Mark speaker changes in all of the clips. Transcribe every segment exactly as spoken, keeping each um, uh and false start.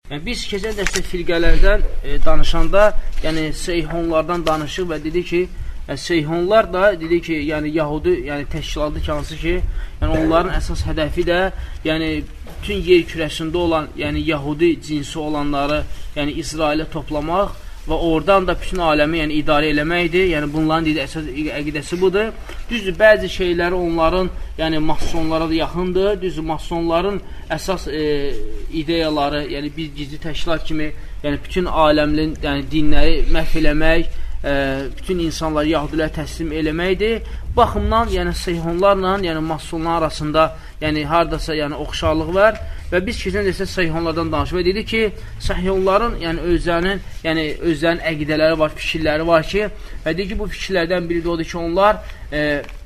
Speaker 1: Yəni, biz keçən dəstə firqələrdən e, danışanda, yəni Seyhonlardan danışıq və dedi ki, yəni, Seyhonlar da dedi ki, yəni Yahudi, yəni təşkilatı ki, hansı ki, yəni onların əsas hədəfi də, yəni bütün yer kürəsində olan, yəni Yahudi cinsi olanları, yəni İsrailə toplamaq və oradan da bütün aləmi yəni, idarə eləməkdir. Yəni, bunların deyil, əsas əqidəsi budur. Düzdür, bəzi şeyləri onların yəni, masonlara da yaxındır. Düzdür, masonların əsas e, ideyaları, yəni bir gizli təşkilat kimi yəni, bütün aləmli yəni, dinləri məhv eləmək, e, bütün insanları Yahudilərə təslim eləməkdir. Baxımdan, yəni Seyhonlarla, yəni masonlar arasında yəni, haradasa yəni, oxşarlıq var. Və biz keçən desə Seyhonlardan danışıq və dedik ki, Seyhonların yəni, özlərinin, yəni, özlərinin əqidələri var, fikirləri var ki, və deyik ki, bu fikirlərdən biri də odur ki, onlar e,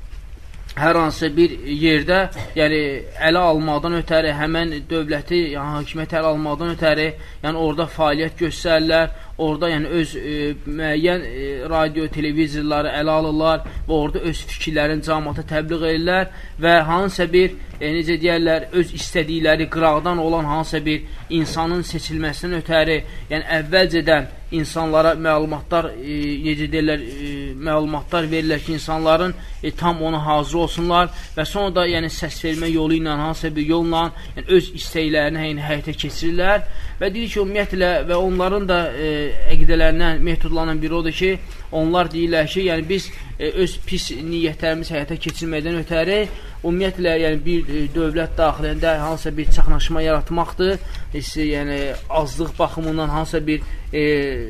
Speaker 1: hər hansı bir yerdə yəni, ələ almaqdan ötəri, həmən dövləti, yəni, hakimiyyəti ələ almaqdan ötəri, yəni, orada fəaliyyət göstərirlər, orada yəni, öz e, müəyyən e, radio, televizorları ələ alırlar və orada öz fikirlərini cəmaata təbliğ edirlər və hansısa bir E, necə deyərlər, öz istədikləri qıraqdan olan hansısa bir insanın seçilməsindən ötəri, yəni əvvəlcədən insanlara məlumatlar, e, necə deyərlər, e, məlumatlar verirlər ki, insanların e, tam ona hazır olsunlar və sonra da yəni, səs vermə yolu ilə, hansısa bir yolla yəni, öz istəklərini yəni, həyata keçirirlər və deyir ki, ümumiyyətlə və onların da e, əqidələrindən, metodlarından biri odur ki, onlar deyirlər ki, yəni biz e, öz pis niyyətlərimiz həyata keçirməkdən ötəri ümumiyyətlə, yəni bir e, dövlət daxilində hansısa bir çaxnaşma yaratmaqdır, e, yəni azlıq baxımından hansısa bir e,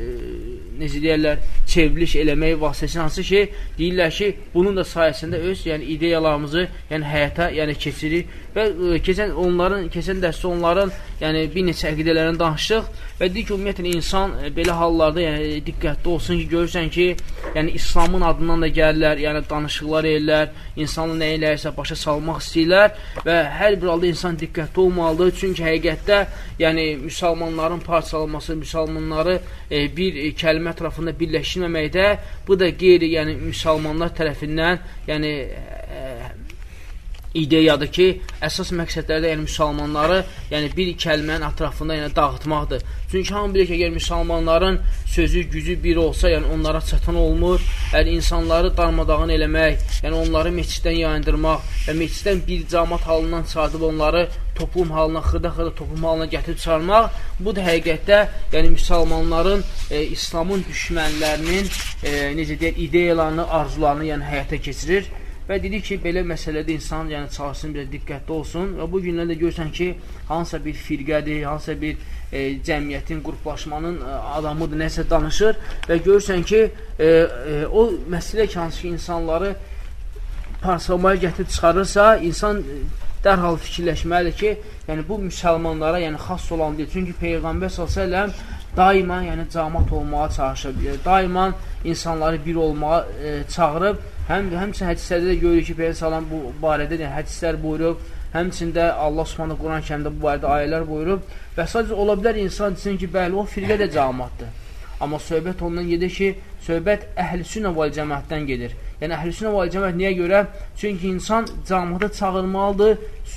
Speaker 1: necə deyərlər, çevriliş eləmək vasitəsilə hansı ki, deyirlər ki, bunun da sayəsində öz yəni, ideyalarımızı yəni, həyata yəni, keçirir və e, keçən, onların, keçən dəstə onların yəni, bir neçə əqidələrini danışdıq və deyir ki, ümumiyyətlə, insan e, belə hallarda yəni, diqqətli olsun ki, görürsən ki, yəni, İslamın adından da gəlirlər, yəni, danışıqlar edirlər, insanı nə eləyirsə başa salmaq istəyirlər və hər bir halda insan diqqətli olmalıdır, çünki həqiqətdə yəni, müsəlmanların parçalanması, müsəlmanları e, bir e, kəlmə ətrafında birləşdirməməkdə, bu da qeyri, yəni, müsəlmanlar tərəfindən, yəni, e, ideyadır ki, əsas məqsədlərdə yəni, müsəlmanları yəni, bir kəlmənin ətrafında yəni, dağıtmaqdır. Çünki hamı bilir ki, əgər müsəlmanların sözü, gücü bir olsa, yəni onlara çatan olmur, yəni insanları darmadağın eləmək, yəni onları meçiddən yayındırmaq və meçiddən bir cəmaat halından çıxardıb onları toplum halına, xırda-xırda toplum halına gətirib çıxarmaq, bu da həqiqətdə yəni müsəlmanların e, İslamın düşmənlərinin e, necə deyək, ideyalarını, arzularını yəni həyata keçirir. Və dedik ki, belə məsələdə insan yəni, çalışsın, belə diqqətli olsun və bu günlərdə görürsən ki, hansısa bir firqədir, hansısa bir e, cəmiyyətin, qruplaşmanın e, adamıdır, nəsə danışır və görürsən ki, e, e, o məsələ ki, hansı ki, insanları parçalamaya gətirib çıxarırsa, insan dərhal fikirləşməlidir ki, yəni, bu müsəlmanlara yəni, xas olan deyil. Çünki Peyğəmbər sallallahu əleyhi və səlləm daima yəni, cəmaat olmağa çalışıb, daima insanları bir olmağa e, çağırıb. Həm, həmçinin hədislərdə də görürük ki, Peyğəmbər sallallahu bu barədə yəni, hədislər buyurub, həmçində Allah Subhanahu Quran-Kərimdə bu barədə ayələr buyurub və sadəcə ola bilər insan desin ki, bəli, o firqə də cəmaatdır. Amma söhbət ondan gedir ki, söhbət əhl-i-sünnə vəl cəmaətdən gedir. Yəni, əhl-i-sünnə vəl cəmaət niyə görə? Çünki insan cəmaata çağırmalıdır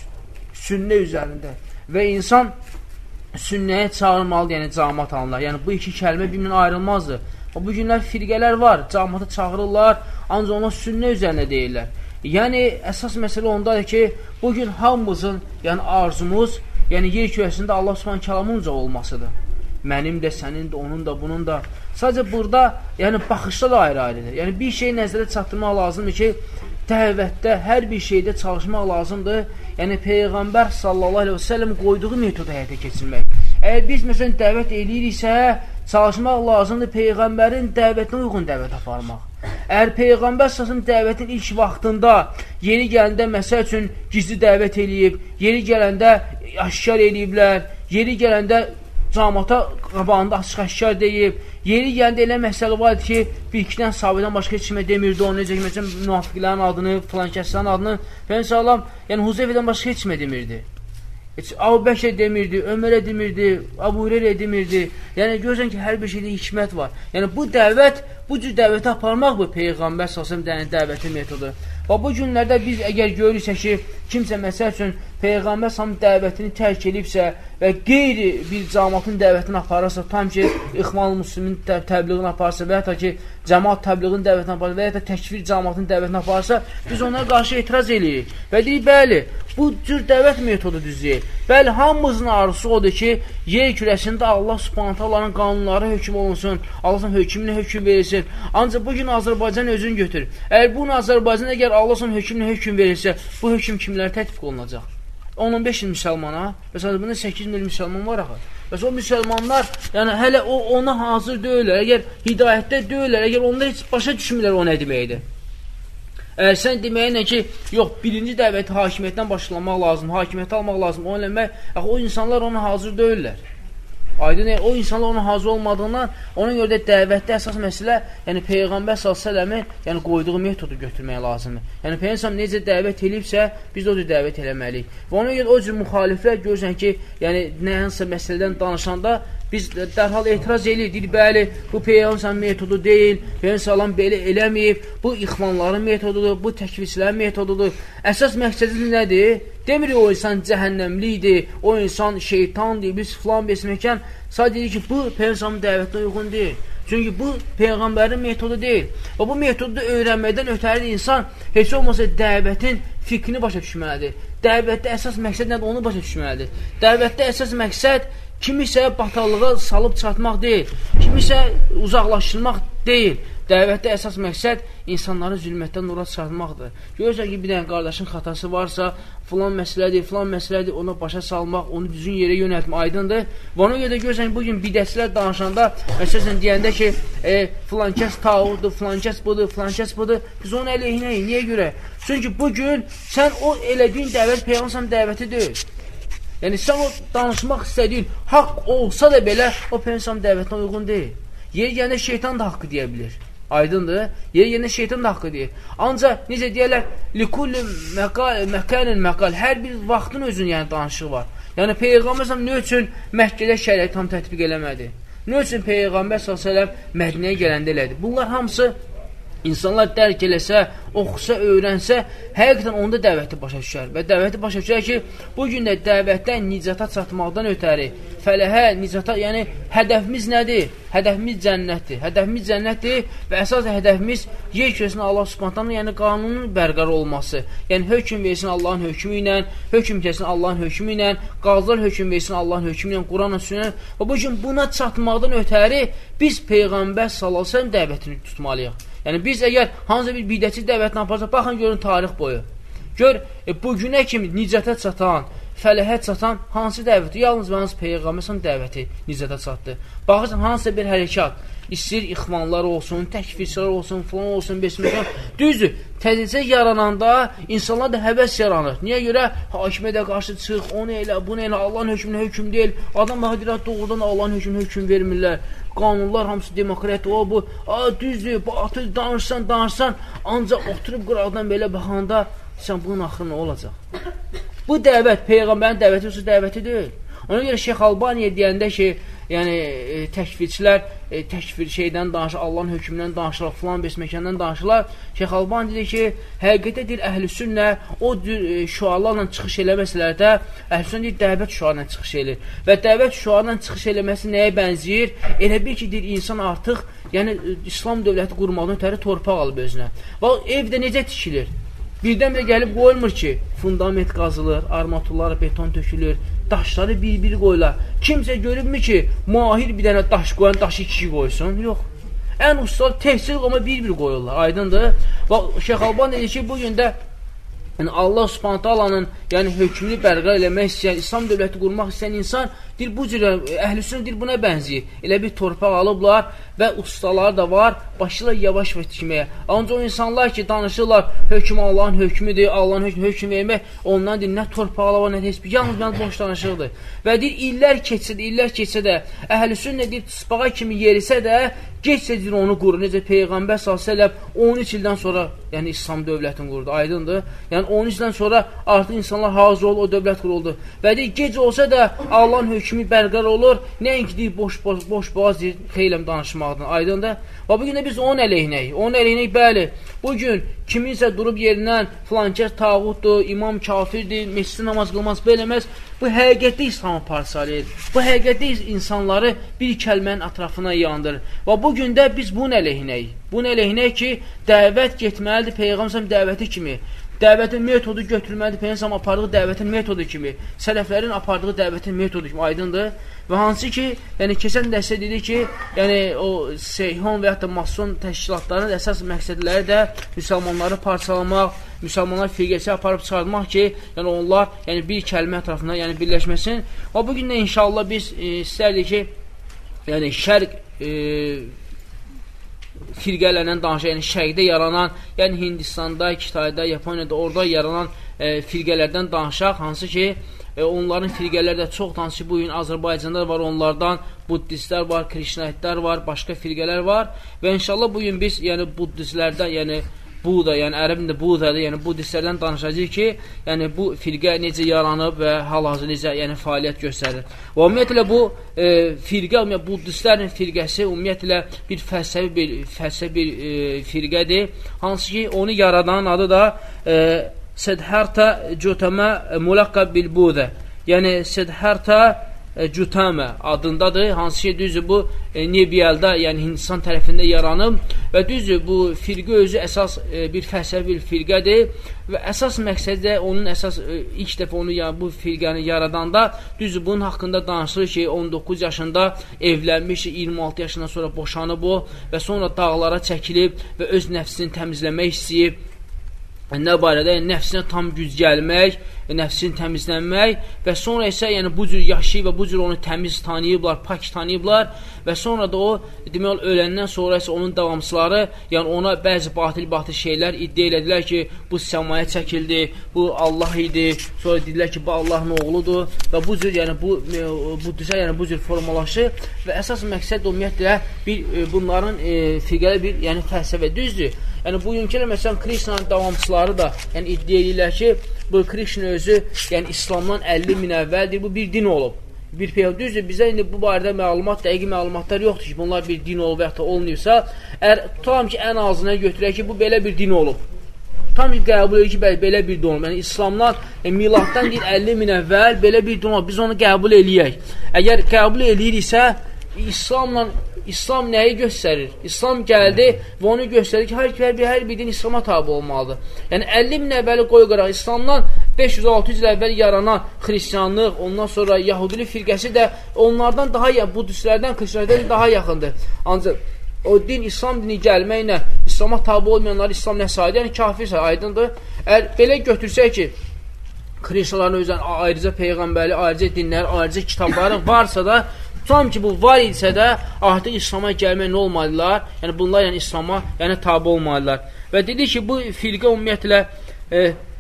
Speaker 1: sünnə üzərində və insan sünnəyə çağırmalıdır, yəni cəmaat alınlar. Yəni, bu iki kəlmə bir-birindən ayrılmazdır. Bu günlər firqələr var, cəmaata çağırırlar, ancaq ona sünnə üzərində deyirlər. Yəni, əsas məsələ ondadır ki, bugün hamımızın yəni, arzumuz, yəni yer kürəsində Allah Subhanahu kəlamınca olmasıdır. Mənim də, sənin də, onun da, bunun da. Sadəcə burada, yəni baxışda da ayrı-ayrıdır. Yəni, bir şey nəzərə çatdırmaq lazımdır ki, dəvətdə, hər bir şeydə çalışmaq lazımdır. Yəni, Peyğəmbər sallallahu aleyhi və səlləm qoyduğu metodu həyata keçirmək. Əgər biz, məsələn, dəvət eləyiriksə, çalışmaq lazımdır Peyğəmbərin dəvətinə uyğun dəvət aparmaq. Əgər Peyğəmbər sallallahu dəvətin ilk vaxtında, yeri gələndə, məsəl üçün, gizli dəvət eləyib, yeri gələndə aşkar eləyiblər, yeri gələndə cəmaata qabağında açıq-aşkar deyib, yeri gəndə elə məsələ var ki, bir-ikidən sahabədən başqa heç kimə demirdi, onu necə ki, məsələn, münafiqlərin adını, filan kəslərin adını, Peyğəmbər sallam, yəni Huzeyfədən başqa heç kimə demirdi. Heç Əbu Bəkr demirdi, Ömərə demirdi, Əbu Hüreyrə demirdi. Yəni, görürsən ki, hər bir şeydə hikmət var. Yəni, bu dəvət, bu cür dəvəti aparmaq bu Peyğəmbər salsam dəvəti metodu. Və bu günlərdə biz əgər görürsə ki, kimsə məsəl üçün Peyğəmbər salsam dəvətini tərk edibsə və qeyri bir cəmatın dəvətini aparırsa, tam ki, İxvan-ı Müslimin təbliğini aparırsa və ya ki, cəmat təbliğin dəvətini aparırsa və ya da təkfir cəmatın dəvətini aparırsa, biz onlara qarşı etiraz edirik. Və deyik, bəli, bu cür dəvət metodu düzeyir. Bəli, hamımızın arzusu odur ki, yer kürəsində Allah Subhanahu taalanın qanunları hökm olunsun, Allahın hökmünə hökm verilsin. Ancaq bugün Azərbaycan özünü götür. Əgər bu Azərbaycan əgər Allahın hökmünə hökm verilsə, bu hökm kimlərə tətbiq olunacaq? on on beş il müsəlmana, məsələn, bunda səkkiz min müsəlman var axı. Bəs o müsəlmanlar, yəni hələ o ona hazır deyirlər, əgər hidayətdə deyirlər, əgər onda heç başa düşmürlər o nə deməkdir. Əgər sən deməyinlə ki, yox, birinci dəvəti hakimiyyətdən başlamaq lazım, hakimiyyəti almaq lazım, o eləmək, axı, o insanlar ona hazır deyirlər. Aydın, o insanlar ona hazır olmadığından, ona görə də dəvətdə əsas məsələ, yəni Peyğəmbər sallallahu əleyhi və səlləmin yəni qoyduğu metodu götürmək lazımdır. Yəni Peyğəmbər necə dəvət edibsə, biz də o cür dəvət eləməliyik. Və ona görə o cür müxaliflər görürsən ki, yəni nəyənsə məsələdən danışanda biz dərhal etiraz edirik, bəli, bu Peyğəmbər metodu deyil, Peyğəmbər belə eləməyib, bu ixvanların metodudur, bu təkvirçilərin metodudur. Əsas məqsədi nədir? Demirik o insan cəhənnəmlidir, o insan şeytandır, biz filan besməkən. Sadəcə deyir ki, bu Peyğəmbərin dəvətinə uyğun deyil. Çünki bu Peyğəmbərin metodu deyil. Və bu metodu öyrənməkdən ötəri insan heç olmasa dəvətin fikrini başa düşməlidir. Dəvətdə əsas məqsəd nədir, onu başa düşməlidir. Dəvətdə əsas məqsəd kimisə batallığa salıb çatmaq deyil, kimisə uzaqlaşdırmaq deyil. Dəvətdə əsas məqsəd insanları zülmətdən nura çıxartmaqdır. Görürsən ki, bir dənə qardaşın xatası varsa, filan məsələdir, filan məsələdir, ona başa salmaq, onu düzgün yerə yönəltmək aydındır. Və ona görə də görürsən ki, bugün bidətçilər danışanda, məsələn, deyəndə ki, e, filan kəs tağurdur, filan kəs budur, filan kəs budur, biz onun əleyhinəyik. Niyə görə? Çünki bugün sən o elədiyin dəvət Peyğəmbər dəvəti deyil. Yəni, sən o danışmaq istədiyin haqq olsa da belə, o Peyğəmbər dəvətinə uyğun deyil. Yer gəndə şeytan da haqqı deyə bilir. Aydındır. Yer gəndə şeytan da haqqı deyir. Ancaq, necə deyərlər, likulli məkanin məqal, hər bir vaxtın özünün yəni danışığı var. Yəni, Peyğəmbər nə üçün Məkkədə şəriət tam tətbiq eləmədi? Nə üçün Peyğəmbər sallallahu əleyhi və səlləm Mədinəyə gələndə elədi? Bunlar hamısı İnsanlar dərk eləsə, oxusa, öyrənsə, həqiqətən onda dəvəti başa düşər. Və dəvəti başa düşər ki, bugün də dəvətdən nicata çatmaqdan ötəri, fələhə, nicata, yəni hədəfimiz nədir? Hədəfimiz cənnətdir. Hədəfimiz cənnətdir və əsas hədəfimiz yer kürəsində Allah Subhanahu yəni qanunun bərqərar olması. Yəni hökm versin Allahın hökmü ilə, hökm kəsin Allahın hökmü ilə, qazılar hökm versin Allahın hökmü ilə, Quranla sünnə. Və bugün buna çatmaqdan ötəri biz Peyğəmbər sallallahu əleyhi və səlləm dəvətini tutmalıyıq. Yəni, biz əgər hansısa bir bidətçi dəvətini aparsa, baxın, görün tarix boyu. Gör, e, bugünə kimi nicətə çatan, fələhə çatan hansı dəvəti? Yalnız və hansı Peyğəmbər dəvəti nicətə çatdı. Baxırsan, hansısa bir hərəkat, istəyir ixvanlar olsun, təkfirçilər olsun, filan olsun, besməkən. Düzdür, təzəcə yarananda insanlar da həvəs yaranır. Niyə görə? Hakimiyyətə qarşı çıx, onu elə, bunu elə, Allahın hökmünə hökm deyil. Adam baxa deyir, doğrudan Allahın hökmünə hökm vermirlər. Qanunlar hamısı demokrat, o bu, a, düzdür, batıl, danışsan, danışsan, ancaq oturub qıraqdan belə baxanda, sən bunun axırı nə olacaq? Bu dəvət, Peyğəmbərin dəvəti yoxsa dəvəti deyil. Ona görə Şeyx Albaniyə deyəndə ki, yəni e, təkfirçilər e, təkfir şeydən danışır, Allahın hökmündən danışırlar, filan besməkəndən danışırlar. Şeyx Albani dedi ki, həqiqətə deyir, əhlüsünnə o e, şüalarla çıxış eləməsələrdə, əhlüsünnə deyir, dəvət şüalarla çıxış elir. Və dəvət şüalarla çıxış eləməsi nəyə bənziyir? Elə bir ki, deyir, insan artıq, yəni İslam dövləti qurmaqdan ötəri torpaq alıb özünə. Və evdə necə tikilir? Birdən bir gəlib qoyulmur ki, fundament qazılır, armaturlar, beton tökülür, daşları bir-biri qoyular. Kimsə görübmü ki, mahir bir dənə daş qoyan, daşı iki qoysun? Yox. Ən ustalar təhsil ama bir-bir qoyurlar, aydındır. Və Şeyx Albani dedi ki, bugün də yəni Allah Subhanahu taalanın yəni hökmünü bərqərar eləmək istəyən, İslam dövləti qurmaq istəyən insan deyir, bu cür əhlüsünnə deyir, buna bənzəyir. Elə bir torpaq alıblar və ustaları da var, başlayırlar yavaş-yavaş tikməyə. Ancaq o insanlar ki, danışırlar, hökm Allahın hökmüdür, Allahın hökmü hökm vermək, ondan deyir, nə torpaqlar var, nə heç bir, yalnız yalnız boş danışıqdır. Və deyir, illər keçsə də, illər keçsə də, əhlüsünnə deyir, tısbağa kimi yerisə də, geçsə deyir, onu qurur. Necə Peyğəmbər sallallahu əleyhi və səlləm on üç ildən sonra yəni İslam dövlətini qurdu, aydındır. Yəni Yəni on ildən sonra artıq insanlar hazır oldu, o dövlət quruldu. Və deyir, gec olsa da Allahın hökmü bərqərar olur. Nəinki deyir, boş boş boş boğaz deyir, xeyləm danışmaqdan. Aydındır. Və bu gün də biz onun əleyhinəyik. Onun əleyhinəyik, bəli. Bu gün kiminsə durub yerindən filankəs tağutdur, imam kafirdir, mescid namaz qılmaz, beləməz. Bu həqiqətdə İslamı parçalayır. Bu həqiqətdə insanları bir kəlmənin ətrafına yandırır. Və bu gün də biz bunun əleyhinəyik. Bunun əleyhinəyik ki, dəvət getməlidir Peyğəmbər dəvəti kimi. Dəvətin metodu götürməlidir Peyğəmbər apardığı dəvətin metodu kimi. Sələflərin apardığı dəvətin metodu kimi. Aydındır. Və hansı ki, yəni keçən dəstə dedi ki, yəni o Seyhon və yaxud da mason təşkilatlarının əsas məqsədləri də müsəlmanları parçalamaq, müsəlmanlar firqəsi aparıb çıxartmaq ki, yəni onlar yəni bir kəlmə ətrafında yəni birləşməsin. Və bugün də inşallah biz e, istərdik ki, yəni şərq e, firqələrlə danışaq, yəni şərqdə yaranan, yəni Hindistanda, Kitayda, Yaponiyada, orada yaranan e, firqələrdən danışaq, hansı ki, e, onların firqələri də çox, hansı ki, bugün Azərbaycanda var, onlardan buddistlər var, krişnaitlər var, başqa firqələr var və inşallah bugün biz, yəni buddistlərdən, yəni Buda, yəni ərəbində Budadır, yəni buddistlərdən danışacaq ki, yəni bu firqə necə yaranıb və hal-hazır necə yəni fəaliyyət göstərir. Və ümumiyyətlə bu e, firqə, ümumiyyətlə buddistlərin firqəsi ümumiyyətlə bir fəlsəfi bir, fəlsəfi bir e, firqədir, hansı ki, onu yaradan adı da e, Siddhartha Gautama Mulaqqab bil Buda, yəni Siddhartha Gautama adındadır, hansı ki, düzdür bu e, Nebiyalda, yəni Hindistan tərəfində yaranıb və düzdür bu firqə özü əsas e, bir fəlsəfi bir firqədir və əsas məqsədi də onun əsas e, ilk dəfə onu yəni, bu firqəni yaradanda düzdür bunun haqqında danışılır ki, on doqquz yaşında evlənmiş, iyirmi altı yaşından sonra boşanıb o və sonra dağlara çəkilib və öz nəfsini təmizləmək istəyib. Nə barədə? Yəni, nəfsinə tam güc gəlmək, nəfsini təmizlənmək və sonra isə yəni, bu cür yaşayıb və bu cür onu təmiz tanıyıblar, pak tanıyıblar və sonra da o, demək, öləndən sonra isə onun davamçıları, yəni ona bəzi batil-batil şeylər iddia elədilər ki, bu səmaya çəkildi, bu Allah idi, sonra dedilər ki, bu Allahın oğludur və bu cür, yəni, bu, bu düzə, yəni, bu cür formalaşır və əsas məqsəd ümumiyyətlə bir, bunların e, firqəli bir, yəni, fəlsəfə düzdür. Yəni, bugünkülər, məsələn, Krishnanın davamçıları da yəni, iddia edirlər ki, bu Krishna özü yəni, İslamdan əlli min əvvəldir, bu bir din olub. Bir peyğəmbər düzdür, bizə indi bu barədə məlumat, dəqiq məlumatlar yoxdur ki, bunlar bir din olub və yaxud da olmuyorsa, əgər tutalım ki, ən azına götürək ki, bu belə bir din olub. Tam qəbul edir ki, belə bir din olub. Yəni, İslamdan, yəni, miladdan deyir, əlli min əvvəl belə bir din olub. Biz onu qəbul eləyək. Əgər qəbul eləyiriksə, İslamla İslam nəyi göstərir? İslam gəldi və onu göstərir ki, hər, hər, hər bir din İslama tabi olmalıdır. Yəni, əlli min əvvəli qoy qıraq, İslamdan beş yüz altı yüz il əvvəl yaranan xristiyanlıq, ondan sonra Yahudilik firqəsi də onlardan daha, budistlərdən, xristiyanlardan daha yaxındır. Ancaq o din, İslam dini gəlməklə İslama tabi olmayanlar İslam nə sayıdır? Yəni, kafirsə, aydındır. Əgər belə götürsək ki, xristiyanların özdən ayrıca peyğəmbəri, ayrıca dinləri, ayrıca kitabları varsa da, tutam ki, bu var isə də artıq İslama gəlmək nə olmalıdırlar? Yəni, bunlar yəni, İslama yəni, tabi olmalıdırlar. Və dedi ki, bu firqə ümumiyyətlə e,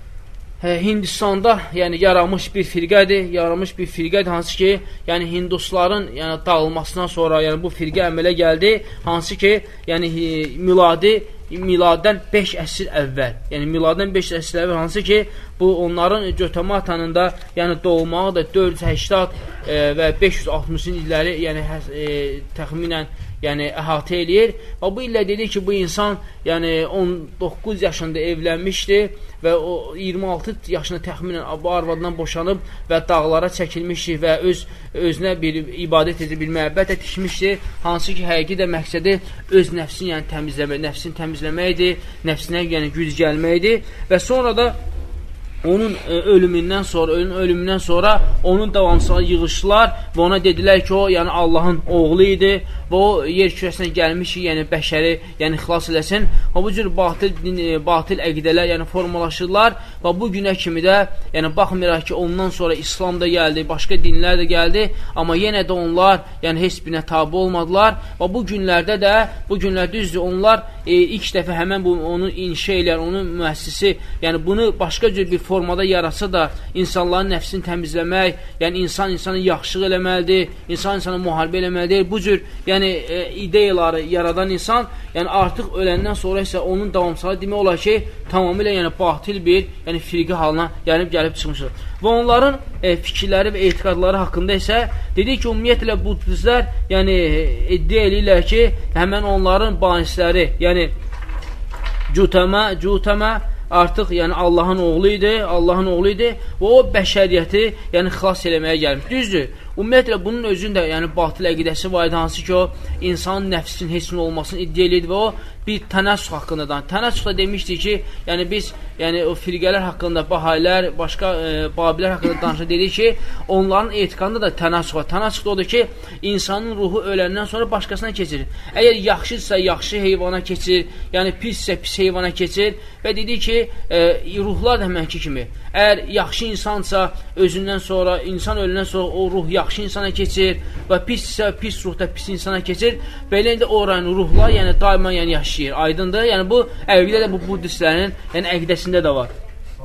Speaker 1: e, Hindistanda yəni, yaranmış bir firqədir, yaranmış bir firqədir, hansı ki, yəni, Hindusların yəni, dağılmasından sonra yəni, bu firqə əmələ gəldi, hansı ki, yəni, miladi miladdən beş əsr əvvəl, yəni miladdən beş əsr əvvəl, hansı ki, bu onların Gautamata'nın da yəni doğulmağı da dörd yüz səksən e, və beş yüz altmışıncı illəri yəni e, təxminən yəni əhatə eləyir. Və bu illə dedi ki, bu insan yəni on doqquz yaşında evlənmişdi və o iyirmi altı yaşında təxminən bu arvadından boşanıb və dağlara çəkilmişdi və öz özünə bir ibadət edib, bir məhəbbət etmişdi. Hansı ki, həqiqi də məqsədi öz nəfsini yəni təmizləmək, nəfsini təmizləməkdir, nəfsinə yəni güc gəlməkdir və sonra da onun ölümündən sonra, ölüm ölümündən sonra onun davamçıları yığışdılar və ona dedilər ki, o yəni Allahın oğlu idi və o yer kürəsinə gəlmiş ki, yəni bəşəri yəni xilas eləsin. Və bu cür batil, batil əqidələr yəni formalaşırlar və bu günə kimi də yəni baxmayaraq ki, ondan sonra İslam da gəldi, başqa dinlər də gəldi, amma yenə də onlar yəni heç birinə tabi olmadılar və bu günlərdə də, bu günlər düzdür, onlar e, ilk dəfə həmən bu, onu inşa eləyən, onun müəssisi, yəni bunu başqa cür bir form formada yaratsa da insanların nəfsini təmizləmək, yəni insan insanı yaxşılıq eləməlidir, insan insana müharibə eləməlidir. Bu cür yəni e, ideyaları yaradan insan, yəni artıq öləndən sonra isə onun davamçılığı demək olar ki, tamamilə yəni batil bir, yəni firqə halına gəlib gəlib çıxmışdır. Və onların e, fikirləri və etiqadları haqqında isə dedik ki, ümumiyyətlə budistlər yəni iddia edirlər ki, həmən onların banisləri, yəni Cutama, Cutama artıq yəni Allahın oğlu idi, Allahın oğlu idi və o bəşəriyyəti yəni xilas eləməyə gəlmiş. Düzdür, ümumiyyətlə bunun özündə yəni batil əqidəsi var idi, hansı ki o insanın nəfsinin heç nə olmasını iddia edirdi və o bir tənəssüx haqqında da. Tənəssüxda demişdik ki, yəni biz yəni o firqələr haqqında, bahayilər, başqa e, babilər haqqında danışa dedik ki, onların etiqadında da tənəssüx var. Tənəssüx da odur ki, insanın ruhu öləndən sonra başqasına keçir. Əgər yaxşıdırsa yaxşı heyvana keçir, yəni pissə pis heyvana keçir və dedik ki, e, ruhlar da həmənki kimi. Əgər yaxşı insansa özündən sonra, insan öləndən sonra o ruh yaxşı insana keçir və pissə pis ruhda pis insana keçir. Belə indi oranın ruhlar yəni daima yəni yaşayır. Aydındır? Yəni bu əvvələ də bu budistlərin yəni əqidəsində də var.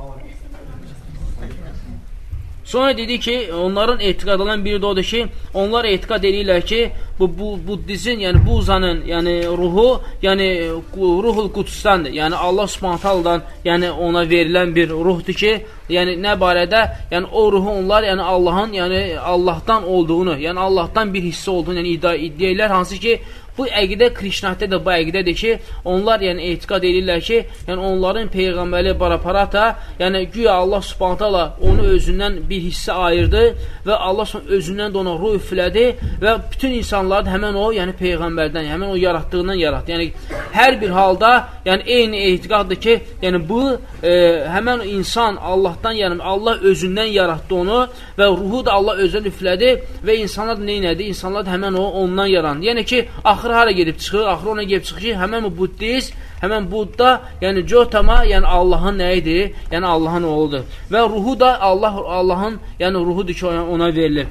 Speaker 1: Sonra dedik ki, onların etiqad olan biri də odur ki, onlar etiqad edirlər ki, bu, bu buddizm, yəni buzanın yəni ruhu, yəni ruhul qudusdandır. Yəni Allah Subhanahu taala'dan yəni ona verilən bir ruhdur ki, yəni nə barədə? Yəni o ruhu onlar yəni Allahın, yəni Allahdan olduğunu, yəni Allahdan bir hissə olduğunu yəni iddia edirlər, hansı ki bu əqidə Krishnatda da bu əqidədir ki, onlar yəni etiqad edirlər ki, yəni onların peyğəmbəri Baraparata, yəni güya Allah Subhanahu taala onu özündən bir hissə ayırdı və Allah özündən də ona ruh üflədi və bütün insanlar da həmən o, yəni peyğəmbərdən, həmən o yaratdığından yaratdı. Yəni hər bir halda, yəni eyni etiqaddır ki, yəni bu e, həmən insan Allahdan, yəni Allah özündən yaratdı onu və ruhu da Allah özündən üflədi və insanlar da nə etdi? İnsanlar da həmən o ondan yarandı. Yəni ki, axırı hara gedib çıxır? Axırı ona gedib çıxır ki, həmən bu buddist, həmən Budda, yəni Jotama, yəni Allahın nə idi? Yəni Allahın oğludur. Və ruhu da Allah Allahın, yəni ruhudur ki, ona verilir.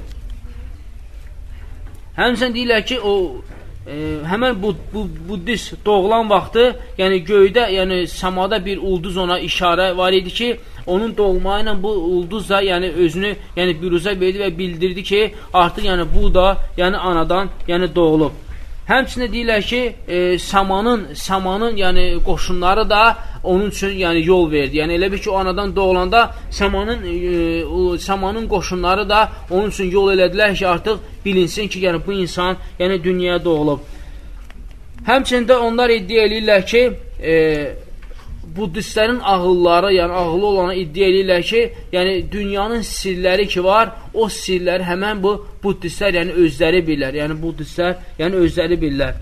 Speaker 1: Həmçinin deyirlər ki, o e, həmən bu, bu buddist doğulan vaxtı, yəni göydə, yəni səmada bir ulduz ona işarə var idi ki, onun doğulma ilə bu ulduz da yəni özünü yəni büruzə verdi və bildirdi ki, artıq yəni bu da yəni anadan yəni doğulub. Həmçində deyirlər ki, e, samanın, samanın yəni qoşunları da onun üçün yəni yol verdi. Yəni elə bir ki, o anadan doğulanda samanın, e, o, samanın qoşunları da onun üçün yol elədilər ki, artıq bilinsin ki, yəni bu insan yəni dünyaya doğulub. Həmçində onlar iddia edirlər ki, e, buddistlərin ağılları, yəni ağıllı olana iddia edirlər ki, yəni dünyanın sirləri ki var, o sirləri həmən bu buddistlər yəni özləri bilirlər. Yəni buddistlər yəni özləri bilirlər.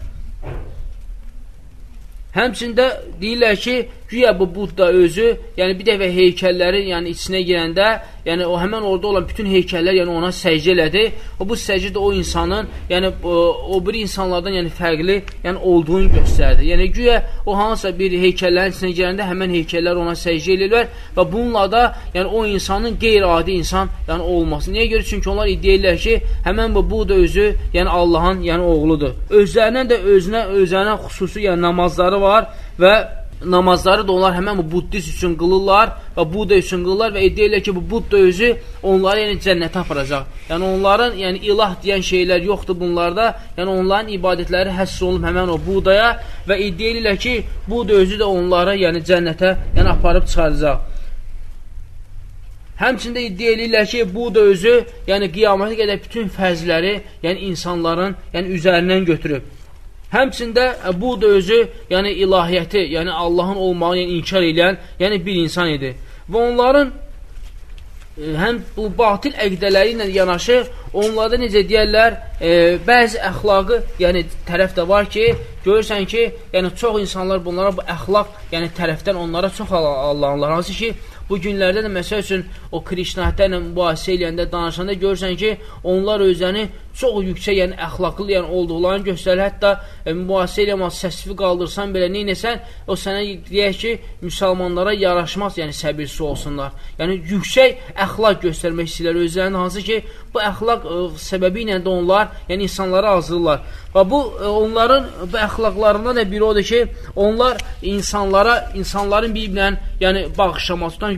Speaker 1: Həmçində deyirlər ki, güya bu Budda özü, yəni bir dəfə heykəllərin yəni içinə girəndə, yəni o həmən orada olan bütün heykəllər yəni ona səcdə elədi. O bu səcdə o insanın, yəni o, o bir insanlardan yəni fərqli, yəni olduğunu göstərdi. Yəni güya o hansısa bir heykəllərin içinə girəndə həmən heykəllər ona səcdə eləyirlər və bununla da yəni o insanın qeyri-adi insan yəni olması. Niyə görə? Çünki onlar iddia edirlər ki, həmən bu Budda özü, yəni Allahın yəni oğludur. Özlərindən də özünə özlərinə xüsusi yəni namazları var və namazları da onlar həmən bu buddist üçün qılırlar və Budda üçün qılırlar və iddia edirlər ki, bu Budda özü onları yəni cənnətə aparacaq. Yəni onların yəni ilah deyən şeylər yoxdur bunlarda. Yəni onların ibadətləri həsr olunub həmən o Buddaya və iddia edirlər ki, Budda özü də onları yəni cənnətə yəni aparıb çıxaracaq. Həmçində iddia edirlər ki, Budda özü yəni qiyamətə qədər bütün fəzləri yəni insanların yəni üzərindən götürüb. Həmçində Budda özü, yəni ilahiyyəti, yəni Allahın olmağını yəni, inkar edən, yəni bir insan idi. Və onların e, həm bu batil əqdələri ilə yanaşı, onlarda necə deyərlər, e, bəzi əxlaqı, yəni tərəf də var ki, görürsən ki, yəni çox insanlar bunlara bu əxlaq, yəni tərəfdən onlara çox allanırlar. Hansı ki, bu günlərdə də məsəl üçün o Krishnatda ilə mübahisə eləyəndə, danışanda görürsən ki, onlar özlərini çox yüksək, yəni əxlaqlı yəni, olduqlarını göstərir. Hətta e, mübahisə eləyəmaz, səsfi qaldırsan belə neynəsən, o sənə deyək ki, müsəlmanlara yaraşmaz, yəni səbirsiz olsunlar. Yəni yüksək əxlaq göstərmək istəyirlər özlərində, hansı ki, bu əxlaq e, səbəbi ilə də onlar yəni insanlara azırlar. Və bu e, onların bu əxlaqlarından da biri odur ki, onlar insanlara, insanların bir-birlə yəni bağışlamasından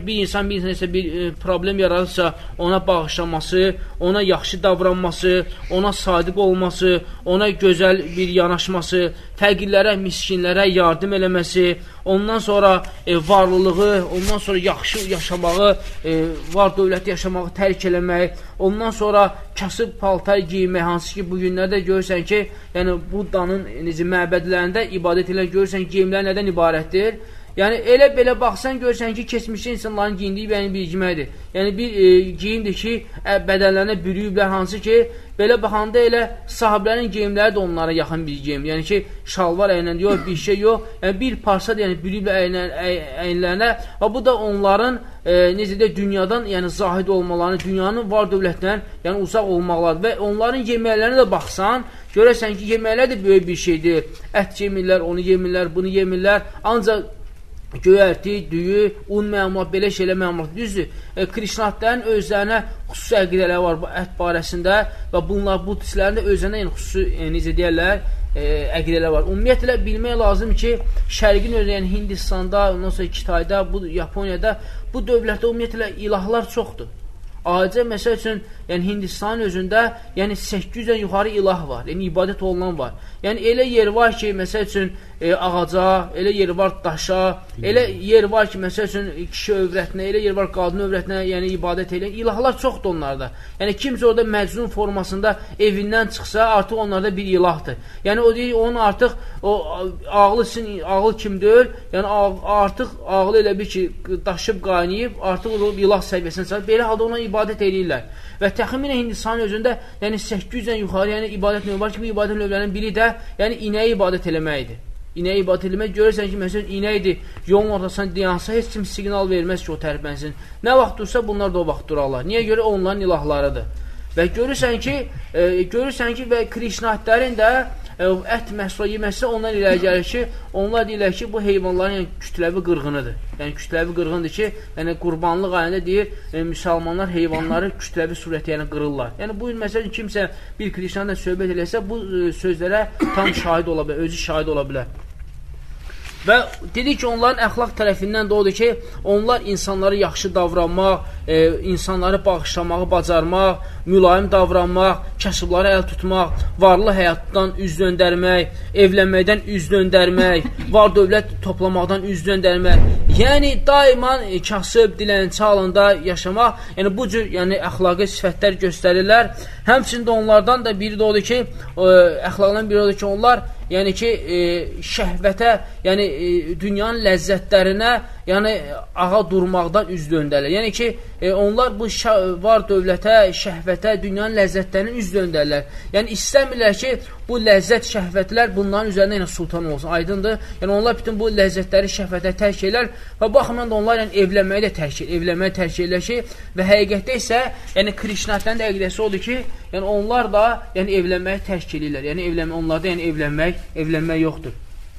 Speaker 1: ki, bir insan bir insan isə bir e, problem yaradırsa, ona bağışlaması, ona yaxşı davranması, ona sadiq olması, ona gözəl bir yanaşması, fəqirlərə, miskinlərə yardım eləməsi, ondan sonra e, varlılığı, ondan sonra yaxşı yaşamağı, e, var dövləti yaşamağı tərk eləmək, ondan sonra kasıb paltar giymək, hansı ki, bu günlərdə görürsən ki, yəni Buddanın necə məbədlərində ibadət ilə görürsən, geyimlər nədən ibarətdir? Yəni, elə belə baxsan, görürsən ki, keçmişdə insanların giyindiyi bəyəni bir giyiməkdir. Yəni, bir e, giyimdir ki, ə, bədənlərinə bürüyüblər, hansı ki, belə baxanda elə sahiblərin geyimləri də onlara yaxın bir geyim. Yəni ki, şalvar əynən, yox, bir şey yox. Yəni, bir parça yəni, bürüyüblər əynlərinə. Və bu da onların, e, necə də dünyadan, yəni zahid olmalarını, dünyanın var dövlətdən, yəni uzaq olmaqlardır. Və onların yeməklərinə də baxsan, görürsən ki, yeməklər də böyük bir şeydir. Ət yemirlər, onu yemirlər, bunu yemirlər. Ancaq göyərti, düyü, un məmulat, belə şeylə məmulat. Düzdür, e, krişnatların özlərinə xüsusi əqidələr var bu ət barəsində və bunlar budistlərin də özlərinə yəni, xüsusi, e, necə deyərlər, e, əqidələr var. Ümumiyyətlə, bilmək lazım ki, şərqin özü, yəni Hindistanda, ondan sonra Kitayda, bu, Yaponiyada, bu dövlətdə ümumiyyətlə ilahlar çoxdur. Ayrıca, məsəl üçün, yəni Hindistanın özündə yəni səkkiz yüzdən yuxarı ilah var, yəni ibadət olunan var. Yəni elə yer var ki, məsəl üçün, e, ağaca, elə yer var daşa, elə yer var ki, məsəl üçün, kişi övrətinə, elə yer var qadın övrətinə, yəni ibadət eləyən. İlahlar çoxdur onlarda. Yəni kimsə orada məcnun formasında evindən çıxsa, artıq onlarda bir ilahdır. Yəni o deyir, onun artıq o ağlı, ağlı kim deyil, yəni artıq ağlı elə bir ki, daşıb, qaynayıb, artıq o ilah səviyyəsində çıxır. Belə halda ona ibadət eləyirlər. Və təxminən Hindistanın özündə yəni səkkiz yüzdən yuxarı yəni ibadət növü var ki, bu ibadət növlərinin biri də yəni inəyə ibadət eləməkdir. İnəyə ibadət eləmək, görürsən ki, məsələn, inəkdir, yolun ortasından dayansa, heç kim siqnal verməz ki, o tərpənsin. Nə vaxt dursa, bunlar da o vaxt durarlar. Niyə görə? Onların ilahlarıdır. Və görürsən ki, e, görürsən ki, və Krişnatlərin də e, ət məhsul yeməsi ondan iləri gəlir ki, onlar deyirlər ki, bu heyvanların yəni, kütləvi qırğınıdır. Yəni, kütləvi qırğındır ki, yəni, qurbanlıq ayında deyir, e, müsəlmanlar heyvanları kütləvi surəti yəni, qırırlar. Yəni, bu, məsələn, kimsə bir Krişnatla söhbət eləsə, bu e, sözlərə tam şahid ola bilər, özü şahid ola bilər. Və dedik ki, onların əxlaq tərəfindən də odur ki, onlar insanları yaxşı davranmaq, e, insanları bağışlamağı bacarmaq, mülayim davranmaq, kasıbları əl tutmaq, varlı həyatdan üz döndərmək, evlənməkdən üz döndərmək, var dövlət toplamaqdan üz döndərmək. Yəni, daima e, kasıb, dilənçi halında yaşamaq, yəni bu cür yəni, əxlaqi sifətlər göstərirlər. Həmçində onlardan da biri də odur ki, e, əxlaqdan biri odur ki, onlar yəni ki, e, şəhvətə, yəni e, dünyanın ləzzətlərinə, yəni ağa durmaqdan üz döndərlər. Yəni ki, e, onlar bu var dövlətə, şəhvətə, dünyanın ləzzətlərinə üz döndərlər. Yəni istəmirlər ki, bu ləzzət, şəhvətlər bunların üzərində yəni, sultan olsun, aydındır. Yəni onlar bütün bu ləzzətləri, şəhvətə tərk elər və baxımdan da onlar yəni, evlənməyi də tərk elər, evlənməyi tərk elər ki, və həqiqətdə isə, yəni Krişnatların da əqidəsi odur ki, yəni onlar da yəni, evlənməyi tərk edirlər. Yəni evlənmək, onlarda yəni, evlənmək, evlənmək yoxdur.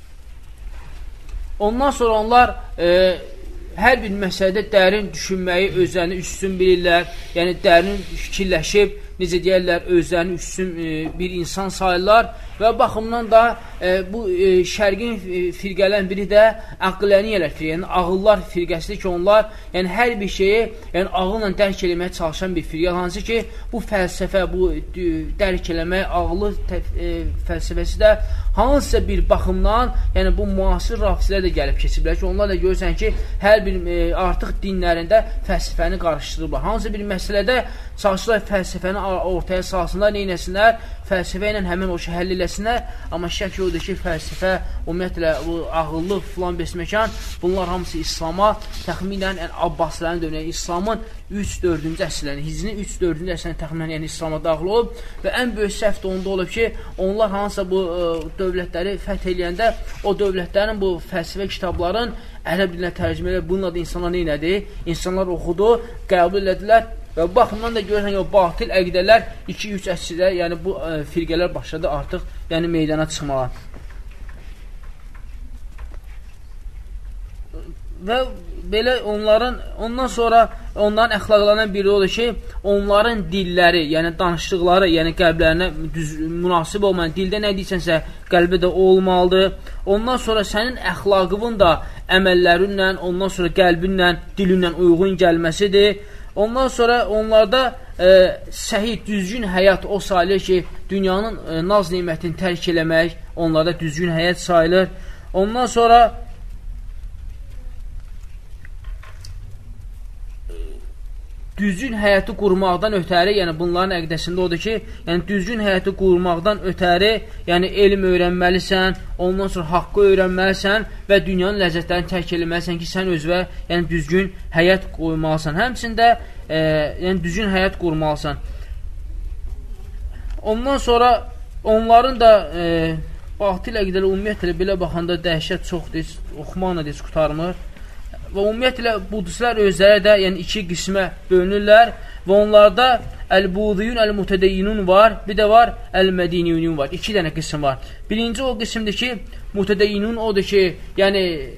Speaker 1: Ondan sonra onlar e, hər bir məsələdə dərin düşünməyi, özlərini üstün bilirlər, yəni dərin fikirləşib, necə deyərlər, özlərini üstün e, bir insan sayırlar və baxımdan da e, bu e, şərqin e, firqələrin biri də əqləniyyələr firqə, yəni ağıllar firqəsidir ki, onlar yəni hər bir şeyi yəni, ağılla dərk eləməyə çalışan bir firqə, hansı ki, bu fəlsəfə, bu e, dərk eləmək, ağılı e, fəlsəfəsi də hansısa bir baxımdan, yəni bu müasir rafizlər də gəlib keçiblər ki, onlar da görürsən ki, hər bir e, artıq dinlərində fəlsəfəni qarışdırırlar. Hansısa bir məsələdə çalışırlar fəlsəfəni ortaya salsınlar, neynəsinlər, fəlsəfə ilə həmin o şey həll eləsinlər, amma şək yoxdur ki, fəlsəfə, ümumiyyətlə, bu ağıllı filan besməkan, bunlar hamısı İslama, təxminən yəni, Abbasilərin dönəyi, İslamın üç dördüncü əsrlərini, hicrinin üç dördüncü əsrlərini təxminən yəni, İslama daxil olub və ən böyük səhv də onda olub ki, onlar hansısa bu ə, dövlətləri fəth eləyəndə, o dövlətlərin bu fəlsəfə kitabların ərəb dilinə tərcümə edir, bununla da insanlar neynədi? İnsanlar oxudu, qəbul elədilər və baxımdan da görürsən, o batil əqidələr iki üç əsrdə, yəni bu ə, firqələr başladı artıq yəni meydana çıxmağa. Və belə onların, ondan sonra onların əxlaqlarından biri odur ki, onların dilləri, yəni danışdıqları, yəni qəlblərinə düz, münasib olmayan, dildə nə deyirsənsə, qəlbi də olmalıdır. Ondan sonra sənin əxlaqının da əməllərinlə, ondan sonra qəlbinlə, dilinlə uyğun gəlməsidir. Ondan sonra onlarda e, səhih, düzgün həyat o sayılır ki, dünyanın e, naz nimətini tərk eləmək, onlarda düzgün həyat sayılır. Ondan sonra düzgün həyatı qurmaqdan ötəri, yəni bunların əqdəsində odur ki, yəni düzgün həyatı qurmaqdan ötəri, yəni elm öyrənməlisən, ondan sonra haqqı öyrənməlisən və dünyanın ləzzətlərini tərk eləməlisən ki, sən özvə yəni düzgün həyat qoymalısan. Həmçində e, yəni düzgün həyat qurmalısan. Ondan sonra onların da e, batil əqdələ ümumiyyətlə belə baxanda dəhşət çoxdur, oxumaqla deyiz, qutarmır. Və ümumiyyətlə, budistlər özləri də yəni iki qismə bölünürlər və onlarda əl-budiyun, əl-mutədeyyinun var, bir də var əl-mədiniyunun var. İki dənə qism var. Birinci o qismdir ki, mutədeyyinun odur ki, yəni